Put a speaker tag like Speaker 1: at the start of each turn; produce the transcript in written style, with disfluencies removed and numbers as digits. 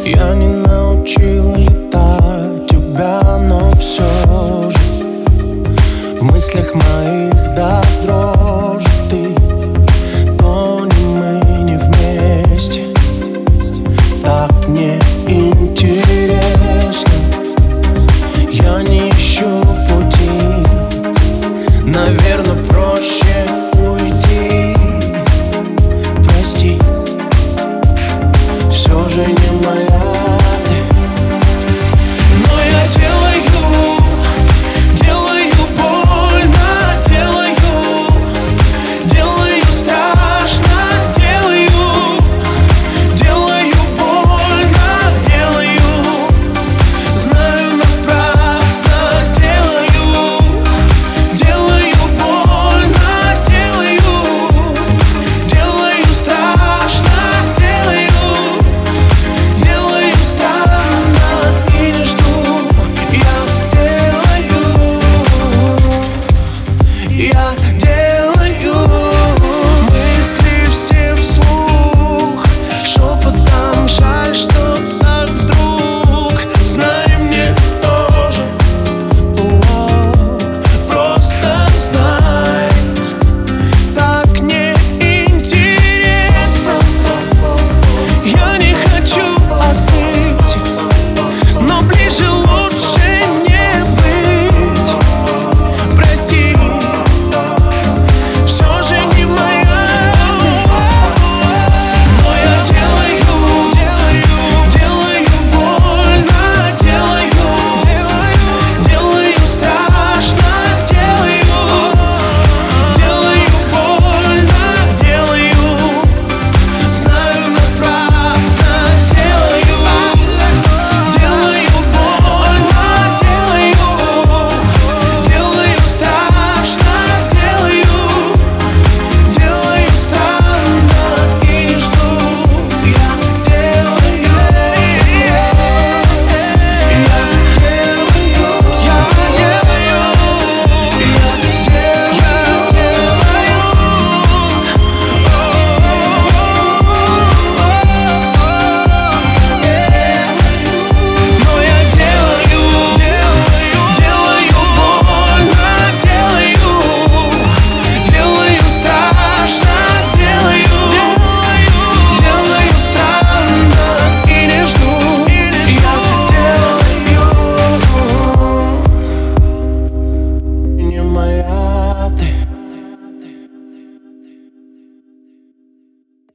Speaker 1: Я не научил летать тебя, но все же в мыслях моих до дрожи ты. Но ни мы не вместе, так мне интересно. Я не ищу пути, наверное, проще уйти. Прости, все же не